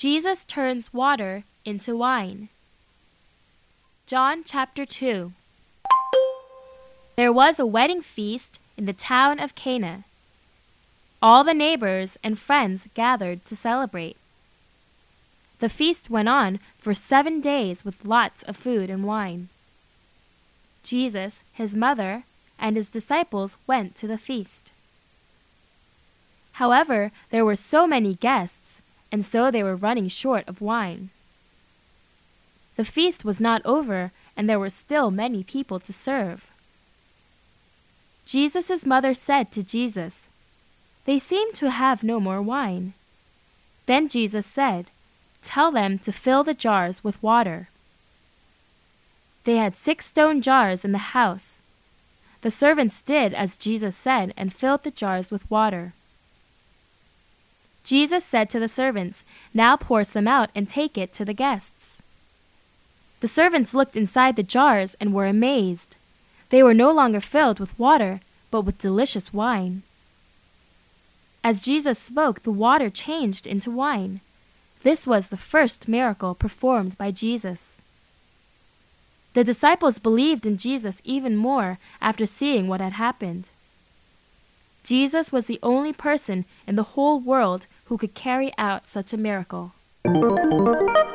Jesus turns water into wine. John chapter 2. There was a wedding feast in the town of Cana. All the neighbors and friends gathered to celebrate. The feast went on for 7 days with lots of food and wine. Jesus, his mother, and his disciples went to the feast. However, there were so many guests, and so they were running short of wine. The feast was not over, and there were still many people to serve. Jesus' mother said to Jesus, "They seem to have no more wine." Then Jesus said, "Tell them to fill the jars with water." They had 6 stone jars in the house. The servants did as Jesus said and filled the jars with water. Jesus said to the servants, "Now pour some out and take it to the guests." The servants looked inside the jars and were amazed. They were no longer filled with water, but with delicious wine. As Jesus spoke, the water changed into wine. This was the first miracle performed by Jesus. The disciples believed in Jesus even more after seeing what had happened. Jesus was the only person in the whole world who could carry out such a miracle.